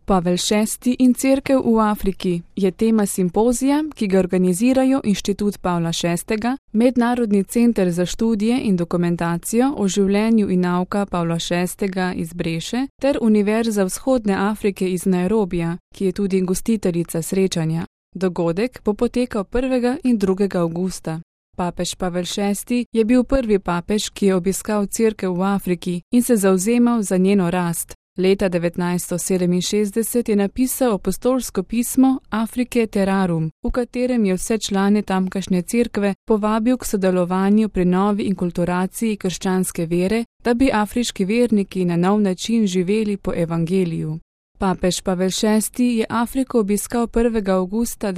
Pavel VI in Cerkev v Afriki je tema simpozija, ki ga organizirajo Inštitut Pavla VI, Mednarodni center za študije in dokumentacijo o življenju in nauka Pavla VI iz Breše ter Univerza Vzhodne Afrike iz Nairobija, ki je tudi gostiteljica srečanja. Dogodek bo potekal 1. in 2. avgusta. Papež Pavel VI je bil prvi papež, ki je obiskal Cerkev v Afriki in se zavzemal za njeno rast. Leta 1967 je napisal apostolsko pismo Afrike Terrarum, v katerem je vse člane tamkajšnje cerkve povabil k sodelovanju pri novi inkulturaciji krščanske vere, da bi afriški verniki na nov način živeli po evangeliju. Papež Pavel VI je Afriko obiskal 1. avgusta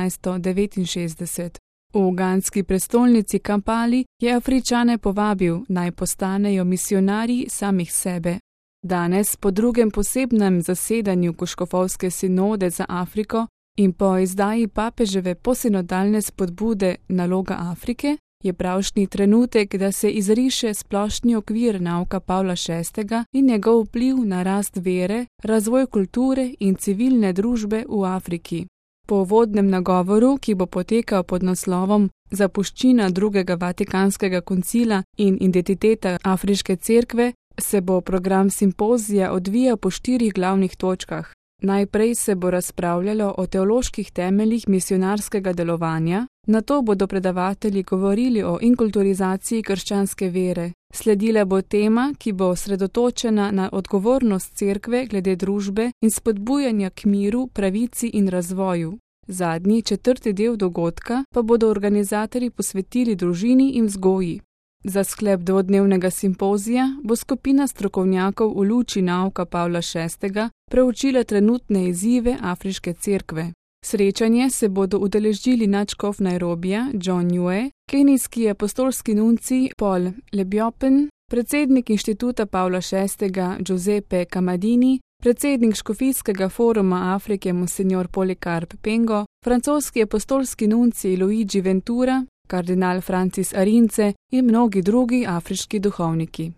1969. V ugandski prestolnici Kampali je Afričane povabil, naj postanejo misionarji samih sebe. Danes, po drugem posebnem zasedanju Koškofovske sinode za Afriko in po izdaji papeževe posinodalne spodbude Naloga Afrike, je pravšnji trenutek, da se izriše splošni okvir nauka Pavla VI in njegov vpliv na rast vere, razvoj kulture in civilne družbe v Afriki. Po uvodnem nagovoru, ki bo potekal pod naslovom Zapuščina drugega Vatikanskega koncila in identiteta Afriške cerkve, se bo program simpozija odvijal po 4 glavnih točkah. Najprej se bo razpravljalo o teoloških temeljih misionarskega delovanja, nato bodo predavatelji govorili o inkulturizaciji krščanske vere. Sledila bo tema, ki bo osredotočena na odgovornost cerkve glede družbe in spodbujanja k miru, pravici in razvoju. Zadnji, 4. del dogodka pa bodo organizatorji posvetili družini in vzgoji. Za sklep dvodnevnega simpozija bo skupina strokovnjakov v luči nauka Pavla VI preučila trenutne izzive Afriške cerkve. Srečanje se bodo udeležili nadškof Nairobija John Nue, kenijski apostolski nuncij Paul Lebiopen, predsednik Inštituta Pavla VI Giuseppe Camadini, predsednik Škofijskega foruma Afrike Monsignor Polikarp Pengo, francoski apostolski nuncij Luigi Ventura, kardinal Francis Arinze in mnogi drugi afriški duhovniki.